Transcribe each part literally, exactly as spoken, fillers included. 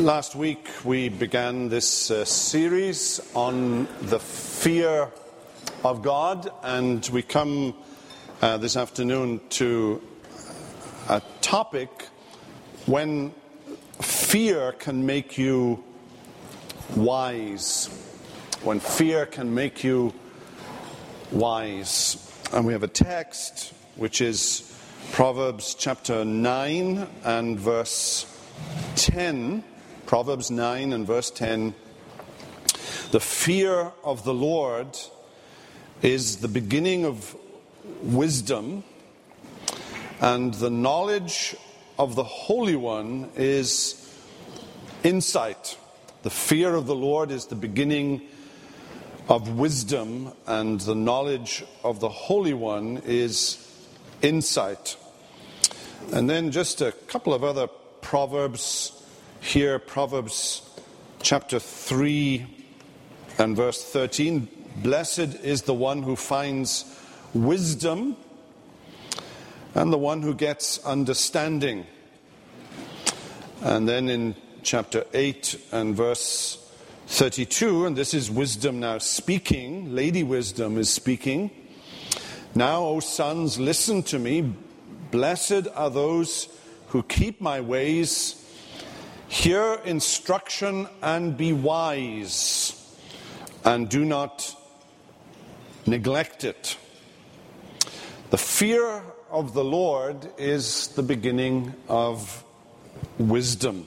Last week we began this uh, series on the fear of God, and we come uh, this afternoon to a topic when fear can make you wise. When fear can make you wise. And we have a text which is Proverbs chapter nine and verse ten. Proverbs nine and verse ten. The fear of the Lord is the beginning of wisdom, and the knowledge of the Holy One is insight. The fear of the Lord is the beginning of wisdom, and the knowledge of the Holy One is insight. And then just a couple of other proverbs here. Proverbs chapter three and verse thirteen. Blessed is the one who finds wisdom and the one who gets understanding. And then in chapter eight and verse thirty-two, and this is wisdom now speaking, Lady Wisdom is speaking. Now, O sons, listen to me. Blessed are those who keep my ways. Hear instruction and be wise, and do not neglect it. The fear of the Lord is the beginning of wisdom.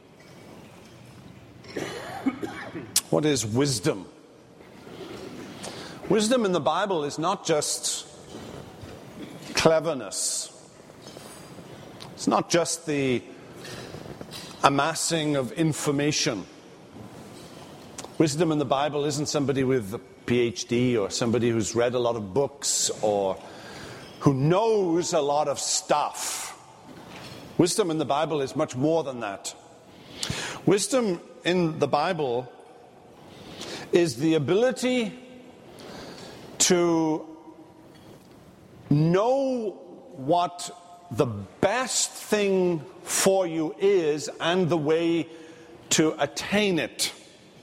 What is wisdom? Wisdom in the Bible is not just cleverness. It's not just the amassing of information. Wisdom in the Bible isn't somebody with a P H D or somebody who's read a lot of books or who knows a lot of stuff. Wisdom in the Bible is much more than that. Wisdom in the Bible is the ability to know what the best thing for you is and the way to attain it.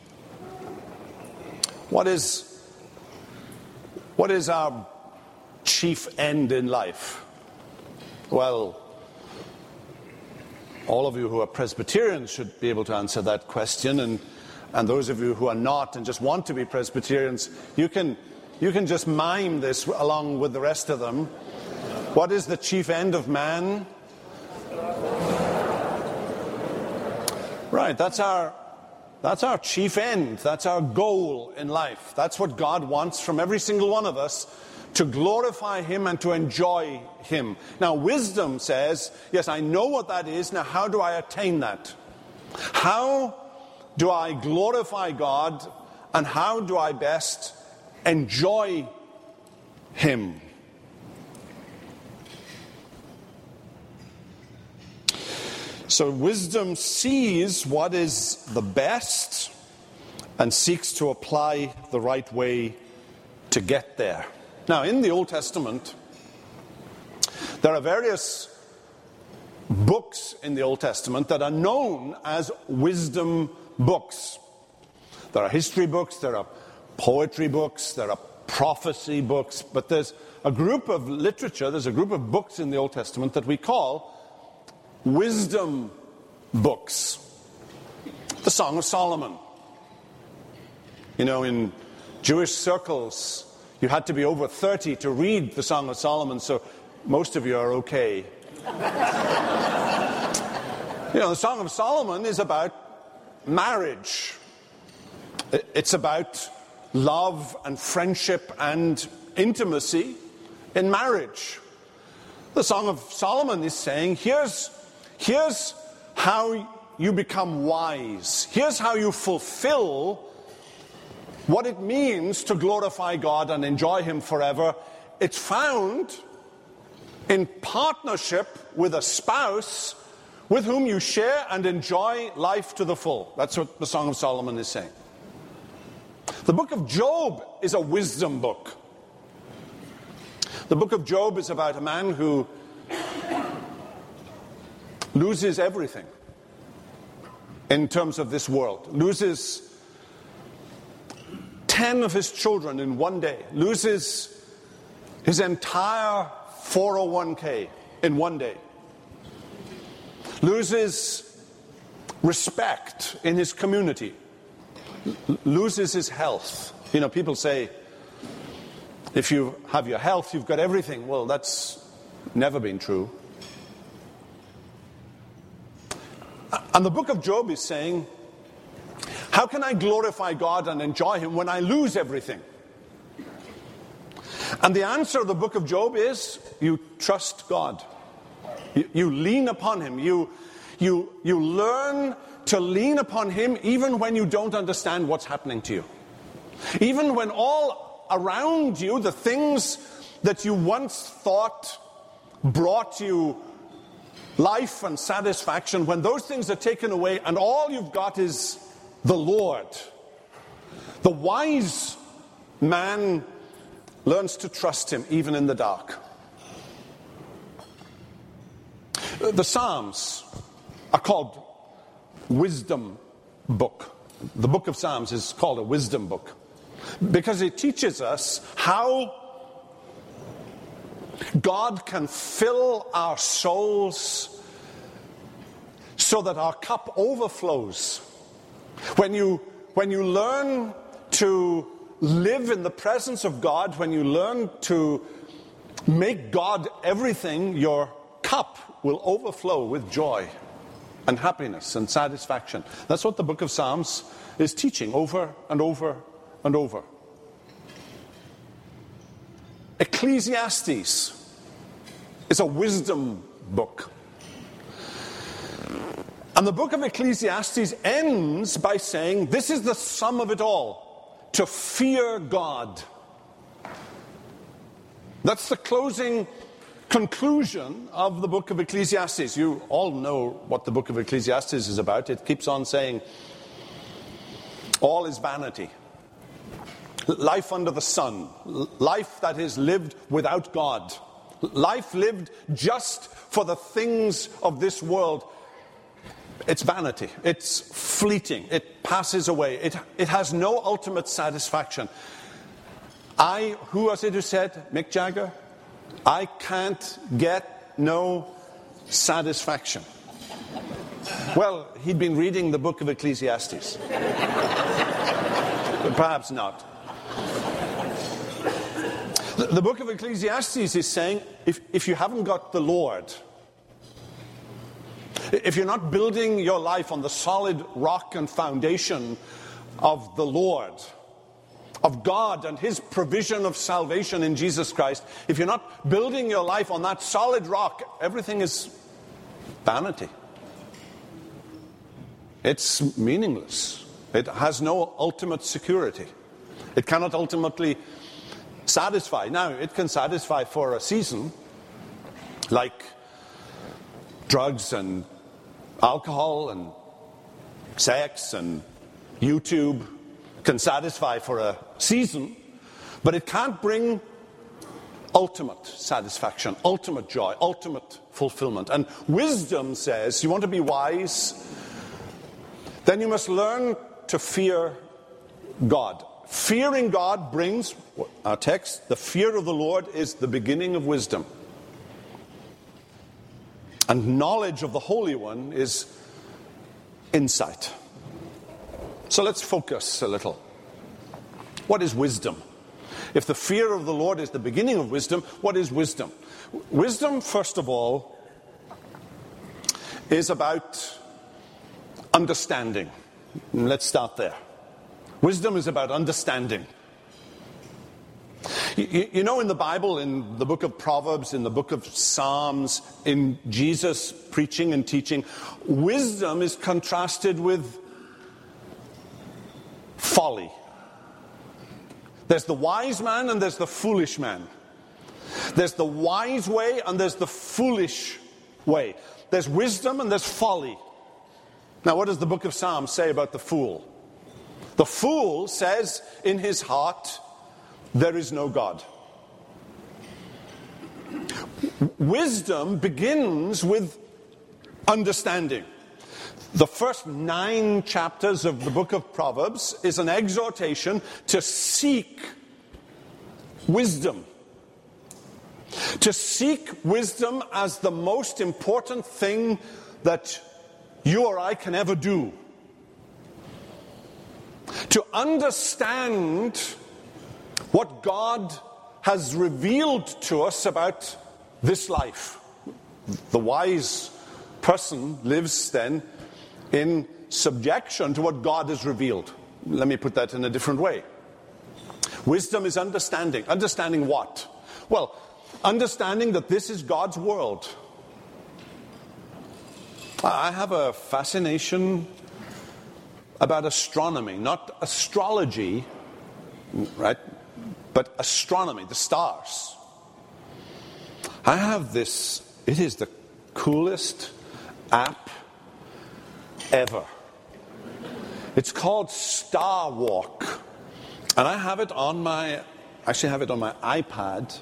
What is, what is our chief end in life? Well, all of you who are Presbyterians should be able to answer that question, and, and those of you who are not and just want to be Presbyterians, you can, you can just mime this along with the rest of them. What is the chief end of man? Right, that's our that's our chief end. That's our goal in life. That's what God wants from every single one of us, to glorify Him and to enjoy Him. Now, wisdom says, yes, I know what that is. Now, how do I attain that? How do I glorify God, and how do I best enjoy Him? So wisdom sees what is the best and seeks to apply the right way to get there. Now, in the Old Testament, there are various books in the Old Testament that are known as wisdom books. There are history books, there are poetry books, there are prophecy books, but there's a group of literature, there's a group of books in the Old Testament that we call wisdom books. The Song of Solomon. You know, in Jewish circles, you had to be over thirty to read the Song of Solomon, so most of you are okay. You know, the Song of Solomon is about marriage. It's about love and friendship and intimacy in marriage. The Song of Solomon is saying, here's Here's how you become wise. Here's how you fulfill what it means to glorify God and enjoy Him forever. It's found in partnership with a spouse with whom you share and enjoy life to the full. That's what the Song of Solomon is saying. The book of Job is a wisdom book. The book of Job is about a man who loses everything. in terms of this world, loses ten of his children in one day, loses his entire four oh one k in one day, loses respect in his community, l- loses his health. You know, people say, if you have your health, you've got everything. Well, that's never been true. And the book of Job is saying, how can I glorify God and enjoy him when I lose everything? And the answer of the book of Job is, you trust God. You, you lean upon him. You, you, you learn to lean upon him even when you don't understand what's happening to you. Even when all around you, the things that you once thought brought you life and satisfaction, when those things are taken away and all you've got is the Lord. The wise man learns to trust him even in the dark. The Psalms are called wisdom book. The book of Psalms is called a wisdom book because it teaches us how God can fill our souls so that our cup overflows. When you, when you learn to live in the presence of God, when you learn to make God everything, your cup will overflow with joy and happiness and satisfaction. That's what the book of Psalms is teaching over and over and over. Ecclesiastes is a wisdom book. And the book of Ecclesiastes ends by saying, this is the sum of it all, to fear God. That's the closing conclusion of the book of Ecclesiastes. You all know what the book of Ecclesiastes is about. It keeps on saying, all is vanity. Life under the sun. Life that is lived without God. Life lived just for the things of this world. It's vanity. It's fleeting. It passes away. It, it has no ultimate satisfaction. I, who was it who said, Mick Jagger? I can't get no satisfaction. Well, he'd been reading the book of Ecclesiastes. But perhaps not. The, the book of Ecclesiastes is saying, if, if you haven't got the Lord, if you're not building your life on the solid rock and foundation of the Lord, of God and his provision of salvation in Jesus Christ, if you're not building your life on that solid rock, everything is vanity. It's meaningless. It has no ultimate security. It cannot ultimately satisfy. Now, it can satisfy for a season, like drugs and alcohol and sex and YouTube can satisfy for a season, but it can't bring ultimate satisfaction, ultimate joy, ultimate fulfillment. And wisdom says, you want to be wise, then you must learn to fear God. Fearing God brings, our text, the fear of the Lord is the beginning of wisdom. And knowledge of the Holy One is insight. So let's focus a little. What is wisdom? If the fear of the Lord is the beginning of wisdom, what is wisdom? Wisdom, first of all, is about understanding. Let's start there. Wisdom is about understanding. You, you know, in the Bible, in the book of Proverbs, in the book of Psalms, in Jesus' preaching and teaching, wisdom is contrasted with folly. There's the wise man and there's the foolish man. There's the wise way and there's the foolish way. There's wisdom and there's folly. Now, what does the book of Psalms say about the fool? The fool says in his heart, there is no God. Wisdom begins with understanding. The first nine chapters of the book of Proverbs is an exhortation to seek wisdom. To seek wisdom as the most important thing that you or I can ever do. To understand what God has revealed to us about this life. The wise person lives then in subjection to what God has revealed. Let me put that in a different way. Wisdom is understanding. Understanding what? Well, understanding that this is God's world. I have a fascination about astronomy, not astrology, right? But astronomy, the stars. I have this, it is the coolest app ever. It's called Star Walk. And I have it on my, actually have it on my iPad.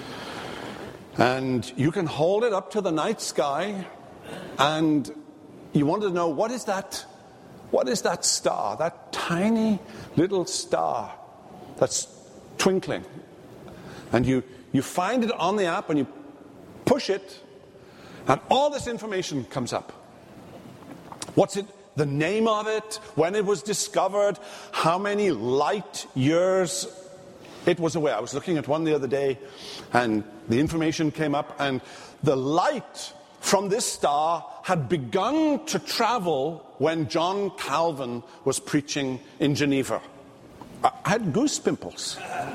And you can hold it up to the night sky and you want to know, what is that? What is that star? That tiny little star that's twinkling. And you, you find it on the app and you push it and all this information comes up. What's it? The name of it, when it was discovered, how many light years it was away. I was looking at one the other day and the information came up and the light from this star had begun to travel when John Calvin was preaching in Geneva. I had goose pimples.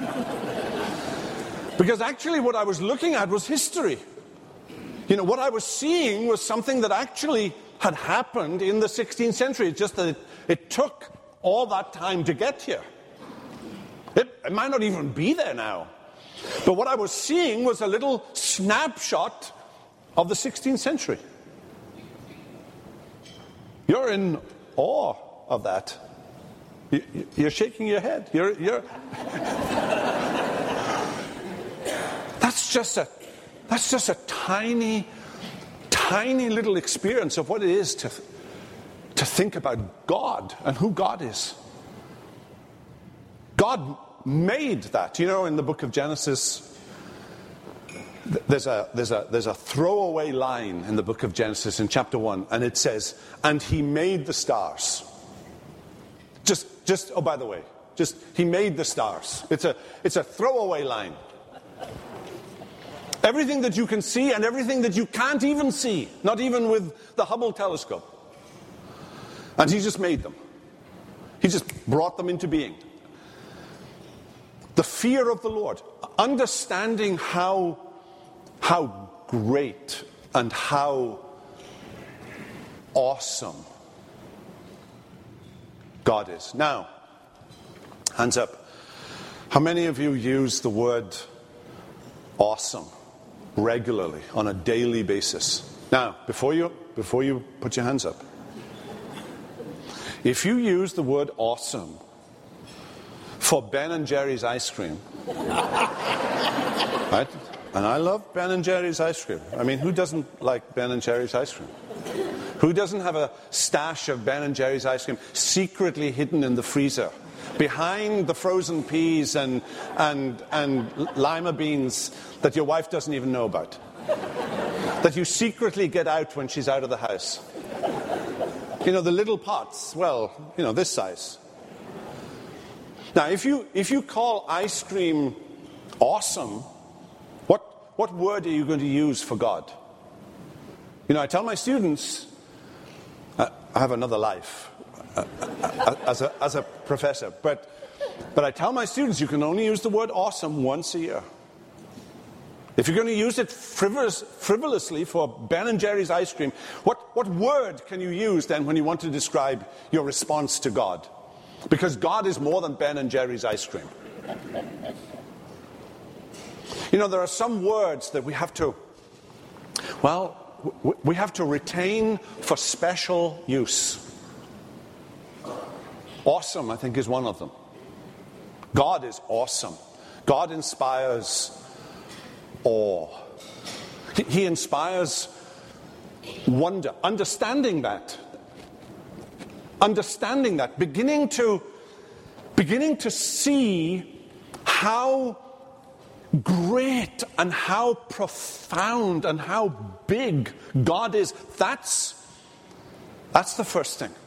Because actually what I was looking at was history. You know, what I was seeing was something that actually had happened in the sixteenth century. It's just that it, it took all that time to get here. It, it might not even be there now. But what I was seeing was a little snapshot of the sixteenth century. You're in awe of that. You, you're shaking your head. You're, you're That's just a that's just a tiny, tiny little experience of what it is to, to think about God and who God is. God made that. You know, in the book of Genesis, there's a there's a there's a throwaway line in the book of Genesis in chapter one, and it says, "And he made the stars." Just just oh, by the way, just he made the stars. It's a it's a throwaway line. Everything that you can see and everything that you can't even see, not even with the Hubble telescope. And he just made them. He just brought them into being. The fear of the Lord, understanding how, how great and how awesome God is. Now, hands up. How many of you use the word awesome regularly on a daily basis? Now, before you before you put your hands up, if you use the word awesome for Ben and Jerry's ice cream, right? And I love Ben and Jerry's ice cream. I mean, who doesn't like Ben and Jerry's ice cream? Who doesn't have a stash of Ben and Jerry's ice cream secretly hidden in the freezer, behind the frozen peas and and and lima beans that your wife doesn't even know about, that you secretly get out when she's out of the house? You know, the little pots, well, you know, this size. Now, if you if you call ice cream awesome, what what word are you going to use for God? You know, I tell my students, uh, I have another life uh, uh, as a as a professor, but but I tell my students you can only use the word awesome once a year. If you're going to use it frivolous, frivolously for Ben and Jerry's ice cream, what, what word can you use then when you want to describe your response to God? Because God is more than Ben and Jerry's ice cream. You know, there are some words that we have to, well, we have to retain for special use. Awesome, I think, is one of them. God is awesome. God inspires awe. He inspires wonder. Understanding that, understanding that, beginning to, beginning to see how great and how profound and how big God is. That's, that's the first thing.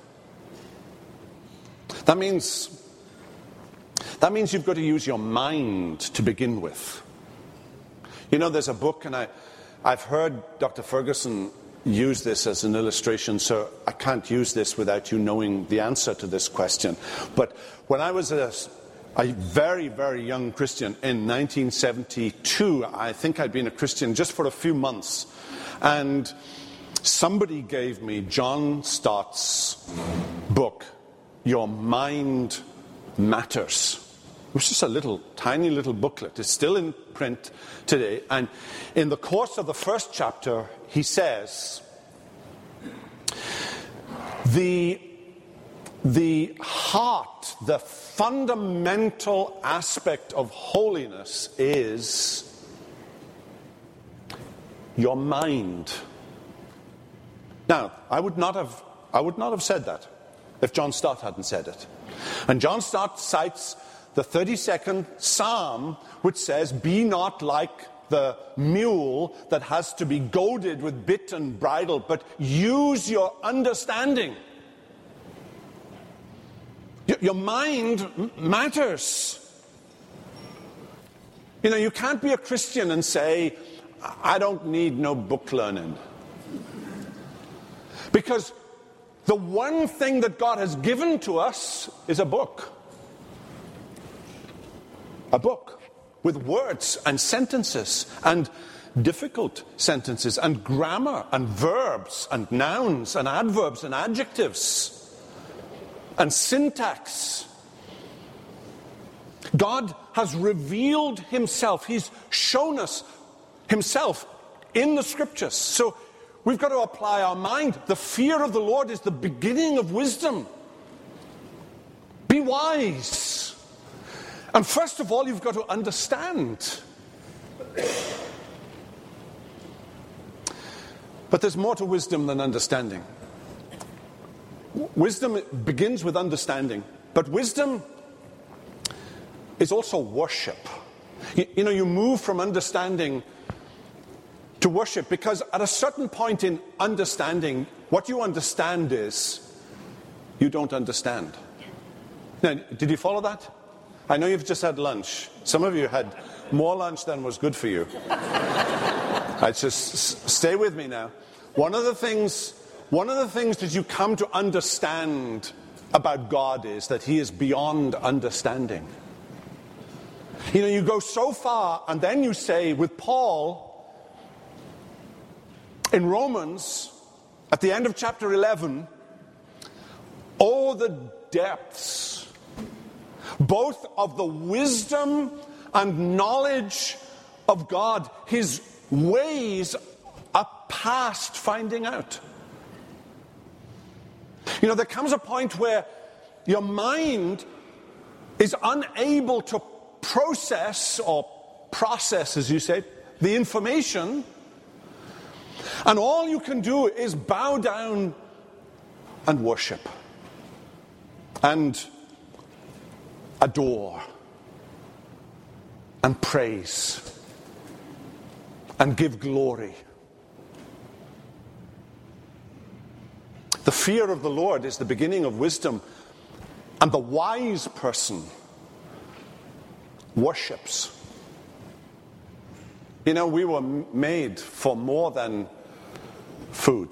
That means, that means you've got to use your mind to begin with. You know, there's a book, and I, I've heard Doctor Ferguson use this as an illustration, so I can't use this without you knowing the answer to this question. But when I was a A very, very young Christian in nineteen seventy-two. I think I'd been a Christian just for a few months. And somebody gave me John Stott's book, Your Mind Matters. It was just a little, tiny little booklet. It's still in print today. And in the course of the first chapter, he says, the The heart, the fundamental aspect of holiness is your mind. Now, I would not have, I would not have said that if John Stott hadn't said it. And John Stott cites the thirty-second Psalm, which says, "Be not like the mule that has to be goaded with bit and bridle, but use your understanding." Your mind matters. You know, you can't be a Christian and say, "I don't need no book learning." Because the one thing that God has given to us is a book. A book with words and sentences and difficult sentences and grammar and verbs and nouns and adverbs and adjectives and syntax. God has revealed himself. He's shown us himself in the scriptures. So we've got to apply our mind. The fear of the Lord is the beginning of wisdom. Be wise. And first of all, you've got to understand. But there's more to wisdom than understanding. Wisdom begins with understanding, but wisdom is also worship. You, you know, you move from understanding to worship because at a certain point in understanding, what you understand is you don't understand. Now, did you follow that? I know you've just had lunch. Some of you had more lunch than was good for you. I just stay with me now. One of the things One of the things that you come to understand about God is that he is beyond understanding. You know, you go so far and then you say with Paul in Romans at the end of chapter eleven, "Oh, the depths both of the wisdom and knowledge of God. His ways are past finding out." You know, there comes a point where your mind is unable to process, or process, as you say, the information, and all you can do is bow down and worship and adore and praise and give glory. The fear of the Lord is the beginning of wisdom, and the wise person worships. You know, we were made for more than food.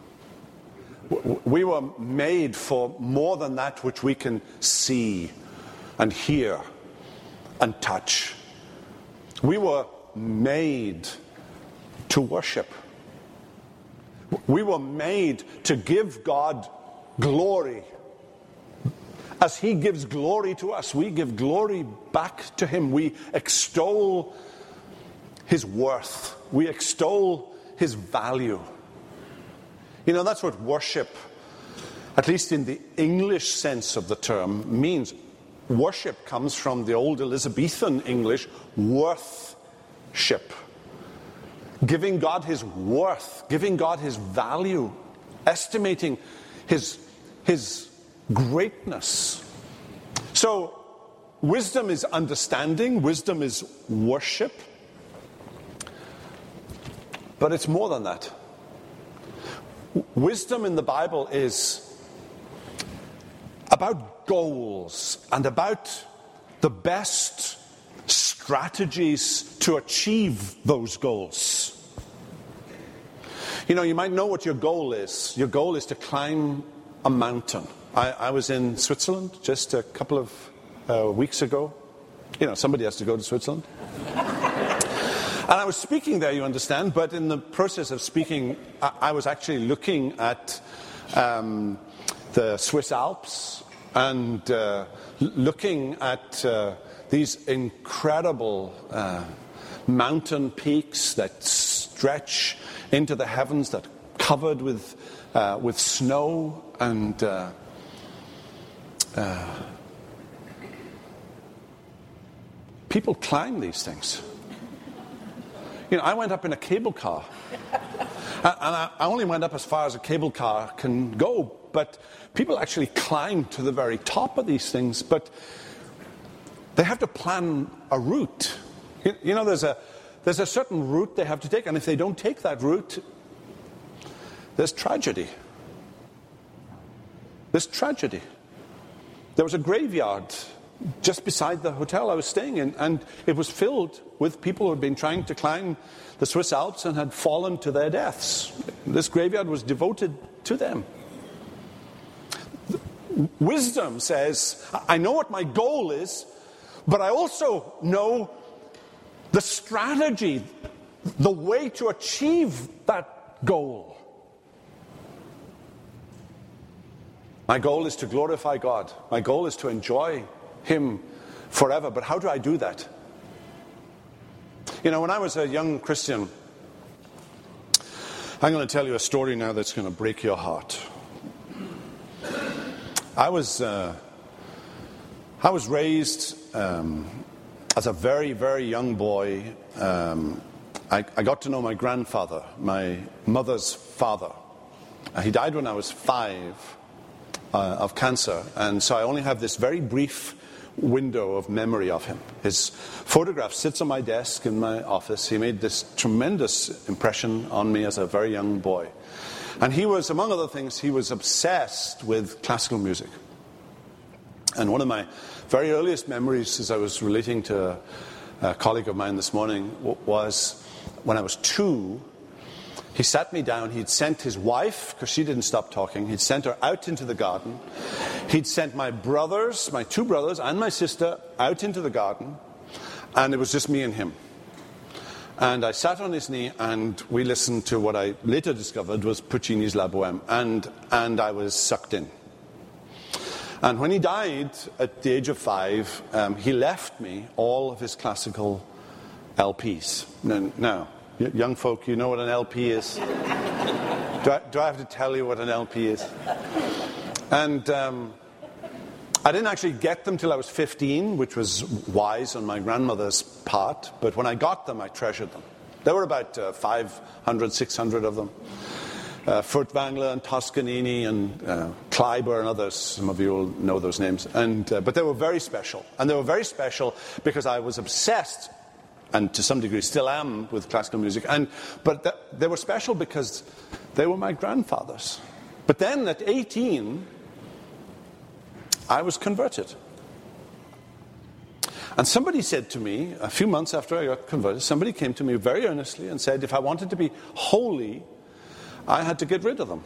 We were made for more than that which we can see and hear and touch. We were made to worship. We were made to give God glory. As he gives glory to us, we give glory back to him. We extol his worth. We extol his value. You know, that's what worship, at least in the English sense of the term, means. Worship comes from the old Elizabethan English, worthship. Giving God his worth, giving God his value, estimating his, his greatness. So, wisdom is understanding, wisdom is worship, but it's more than that. Wisdom in the Bible is about goals and about the best strategies to achieve those goals. You know, you might know what your goal is. Your goal is to climb a mountain. I, I was in Switzerland just a couple of uh, weeks ago. You know, somebody has to go to Switzerland. And I was speaking there, you understand, but in the process of speaking, I, I was actually looking at um, the Swiss Alps and uh, looking at uh, these incredible uh, mountain peaks that stretch into the heavens, that covered with uh, with snow, and uh, uh, people climb these things. You know, I went up in a cable car, and I only went up as far as a cable car can go, but people actually climb to the very top of these things, but they have to plan a route. You, you know, there's a there's a certain route they have to take, and if they don't take that route, there's tragedy. There's tragedy. There was a graveyard just beside the hotel I was staying in, and it was filled with people who had been trying to climb the Swiss Alps and had fallen to their deaths. This graveyard was devoted to them. Wisdom says, I know what my goal is, but I also know the strategy, the way to achieve that goal. My goal is to glorify God. My goal is to enjoy Him forever. But how do I do that? You know, when I was a young Christian, I'm going to tell you a story now that's going to break your heart. I was uh, I was raised um, as a very, very young boy. Um, I, I got to know my grandfather, my mother's father. Uh, he died when I was five uh, of cancer, and so I only have this very brief window of memory of him. His photograph sits on my desk in my office. He made this tremendous impression on me as a very young boy. And he was, among other things, he was obsessed with classical music. And one of my very earliest memories, as I was relating to a, a colleague of mine this morning, was when I was two. He sat me down. He'd sent his wife, because she didn't stop talking, he'd sent her out into the garden. He'd sent my brothers, my two brothers and my sister out into the garden, and it was just me and him. And I sat on his knee, and we listened to what I later discovered was Puccini's La Bohème, and, and I was sucked in. And when he died at the age of five, um, he left me all of his classical L Ps. Now, now, young folk, you know what an L P is? do, I, do I have to tell you what an L P is? And um, I didn't actually get them till I was fifteen, which was wise on my grandmother's part. But when I got them, I treasured them. There were about uh, five hundred, six hundred of them. Uh, Furtwängler and Toscanini and uh, Kleiber and others. Some of you will know those names. And uh, but they were very special. And they were very special because I was obsessed, and to some degree still am, with classical music. And But th- they were special because they were my grandfather's. But then at eighteen, I was converted. And somebody said to me, a few months after I got converted, somebody came to me very earnestly and said if I wanted to be holy, I had to get rid of them.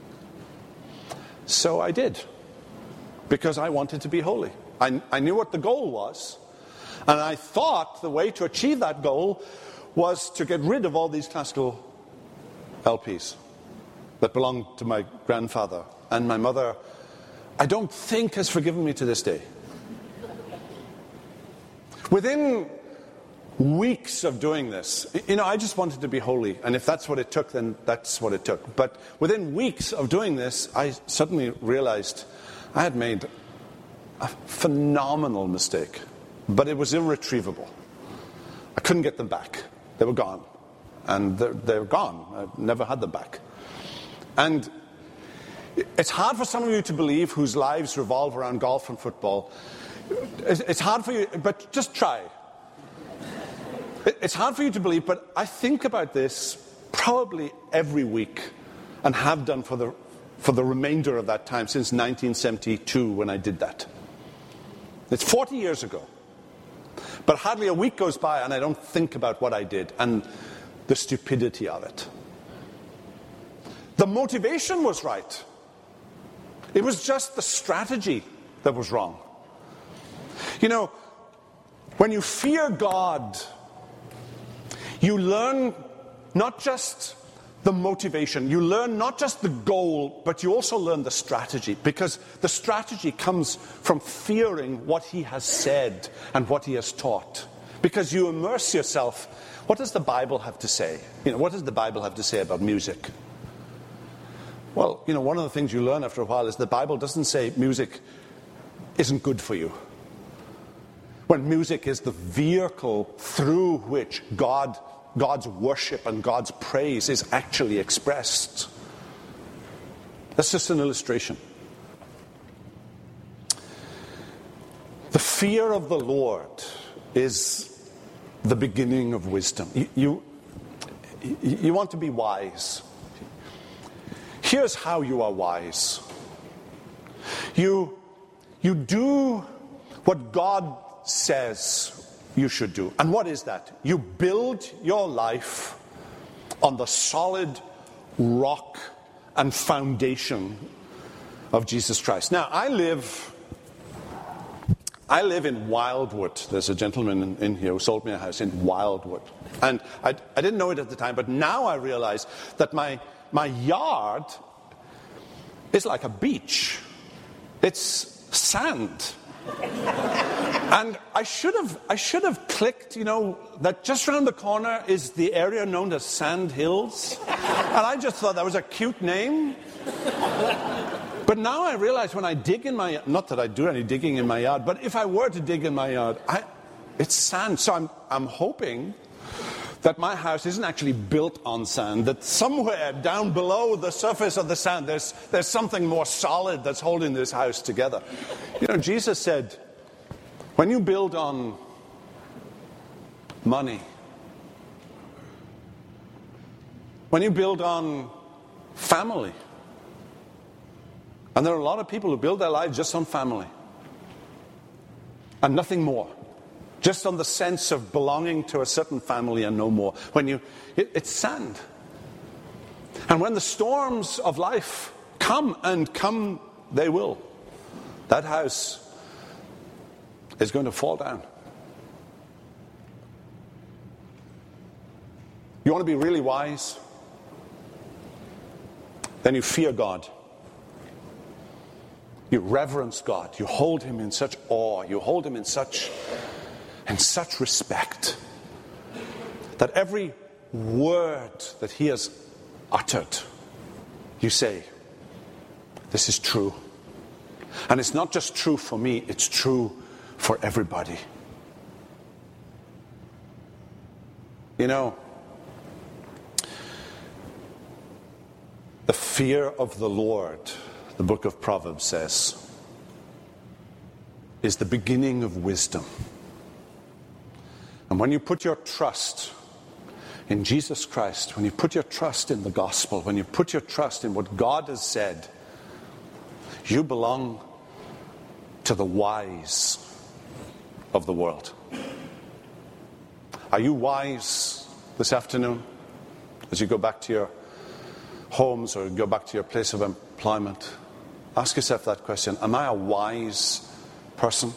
So I did, because I wanted to be holy. I, I knew what the goal was, and I thought the way to achieve that goal was to get rid of all these classical L Ps that belonged to my grandfather. And my mother, I don't think, has forgiven me to this day. Within weeks of doing this, you know, I just wanted to be holy, and if that's what it took, then that's what it took. But within weeks of doing this, I suddenly realized I had made a phenomenal mistake, but it was irretrievable. I couldn't get them back. They were gone, and they're, they're gone. I've never had them back. And It's hard for some of you to believe whose lives revolve around golf and football. It's hard for you, but just try. It's hard for you to believe, but I think about this probably every week and have done for the, for the remainder of that time, since nineteen seventy-two when I did that. It's forty years ago. But hardly a week goes by and I don't think about what I did and the stupidity of it. The motivation was right. It was just the strategy that was wrong. You know, when you fear God, you learn not just the motivation, you learn not just the goal, but you also learn the strategy, because the strategy comes from fearing what he has said and what he has taught. Because you immerse yourself. What does the Bible have to say? You know, what does the Bible have to say about music? Well, you know, one of the things you learn after a while is the Bible doesn't say music isn't good for you. When music is the vehicle through which God God's worship and God's praise is actually expressed. That's just an illustration. The fear of the Lord is the beginning of wisdom. You, you, you want to be wise. Here's how you are wise. You, you do what God says you should do. And what is that? You build your life on the solid rock and foundation of Jesus Christ. Now, I live I live in Wildwood. There's a gentleman in, in here who sold me a house in Wildwood. And I, I didn't know it at the time, but now I realize that my my yard is like a beach. It's sand. And I should have I should have clicked, you know, that just around the corner is the area known as Sand Hills. And I just thought that was a cute name. But now I realize when I dig in my, not that I do any digging in my yard, but if I were to dig in my yard, I, it's sand. So I'm I'm hoping that my house isn't actually built on sand, that somewhere down below the surface of the sand there's there's something more solid that's holding this house together. You know, Jesus said, when you build on money, when you build on family, and there are a lot of people who build their lives just on family and nothing more, just on the sense of belonging to a certain family and no more. When you, it, it's sand. And when the storms of life come, and come they will, that house is going to fall down. You want to be really wise? Then you fear God. You reverence God. You hold him in such awe. You hold him in such, in such respect that every word that he has uttered, you say, this is true. And it's not just true for me, it's true for everybody. You know, the fear of the Lord, the book of Proverbs says, is the beginning of wisdom. And when you put your trust in Jesus Christ, when you put your trust in the gospel, when you put your trust in what God has said, you belong to the wise of the world. Are you wise this afternoon as you go back to your homes or go back to your place of employment? Ask yourself that question. Am I a wise person?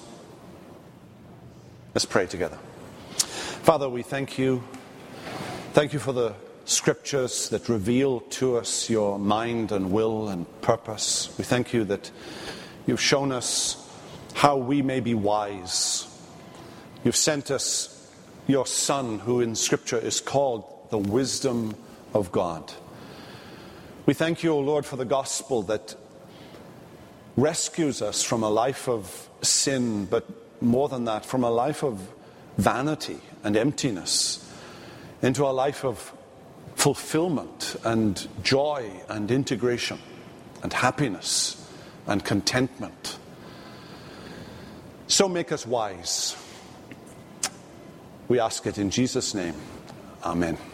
Let's pray together. Father, we thank you. Thank you for the scriptures that reveal to us your mind and will and purpose. We thank you that you've shown us how we may be wise. You've sent us your Son, who in Scripture is called the wisdom of God. We thank you, O Lord, for the gospel that rescues us from a life of sin, but more than that, from a life of vanity and emptiness, into a life of fulfillment and joy and integration. and happiness and contentment. So make us wise. We ask it in Jesus' name. Amen.